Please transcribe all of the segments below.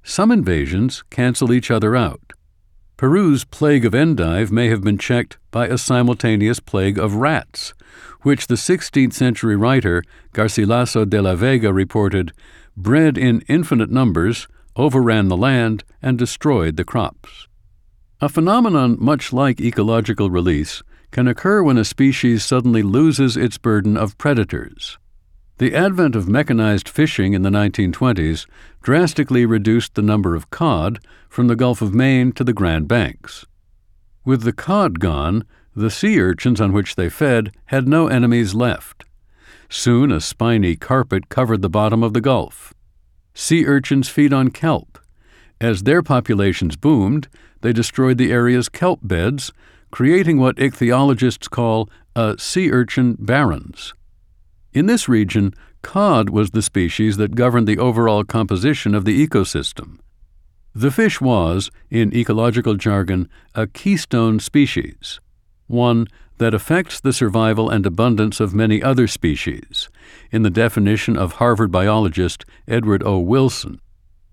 Some invasions cancel each other out. Peru's plague of endive may have been checked by a simultaneous plague of rats, which the 16th century writer Garcilaso de la Vega reported bred in infinite numbers, overran the land, and destroyed the crops. A phenomenon much like ecological release can occur when a species suddenly loses its burden of predators. The advent of mechanized fishing in the 1920s drastically reduced the number of cod from the Gulf of Maine to the Grand Banks. With the cod gone, the sea urchins on which they fed had no enemies left. Soon a spiny carpet covered the bottom of the Gulf. Sea urchins feed on kelp. As their populations boomed, they destroyed the area's kelp beds, creating what ichthyologists call a sea urchin barrens. In this region, cod was the species that governed the overall composition of the ecosystem. The fish was, in ecological jargon, a keystone species, one that affects the survival and abundance of many other species, in the definition of Harvard biologist Edward O. Wilson.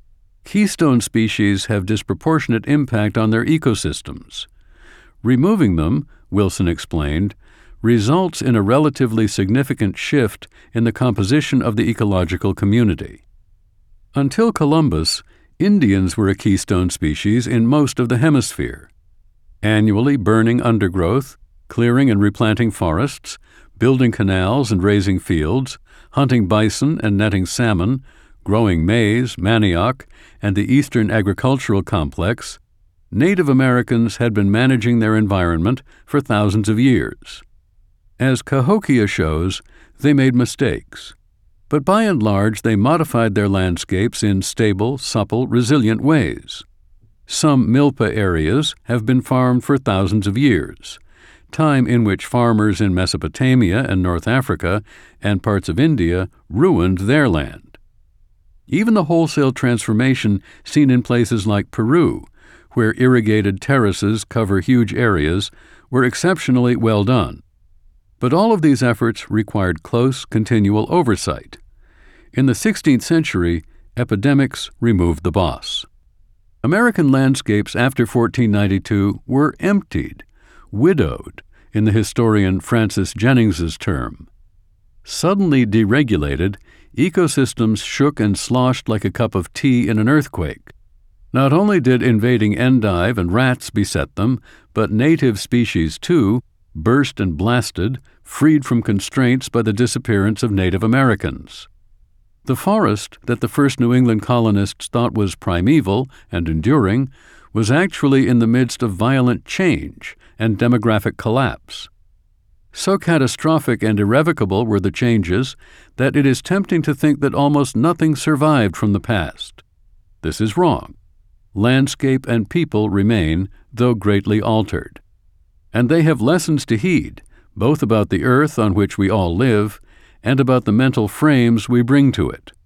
Keystone species have disproportionate impact on their ecosystems. Removing them, Wilson explained, results in a relatively significant shift in the composition of the ecological community. Until Columbus, Indians were a keystone species in most of the hemisphere. Annually burning undergrowth, clearing and replanting forests, building canals and raising fields, hunting bison and netting salmon, growing maize, manioc, and the Eastern agricultural complex, Native Americans had been managing their environment for thousands of years. As Cahokia shows, they made mistakes, but by and large they modified their landscapes in stable, supple, resilient ways. Some milpa areas have been farmed for thousands of years, time in which farmers in Mesopotamia and North Africa and parts of India ruined their land. Even the wholesale transformation seen in places like Peru, where irrigated terraces cover huge areas, were exceptionally well done. But all of these efforts required close, continual oversight. In the 16th century, epidemics removed the boss. American landscapes after 1492 were emptied, widowed, in the historian Francis Jennings's term. Suddenly deregulated, ecosystems shook and sloshed like a cup of tea in an earthquake. Not only did invading endive and rats beset them, but native species too burst and blasted, freed from constraints by the disappearance of Native Americans. The forest that the first New England colonists thought was primeval and enduring was actually in the midst of violent change and demographic collapse. So catastrophic and irrevocable were the changes that it is tempting to think that almost nothing survived from the past. This is wrong. Landscape and people remain, though greatly altered. And they have lessons to heed, both about the earth on which we all live and about the mental frames we bring to it.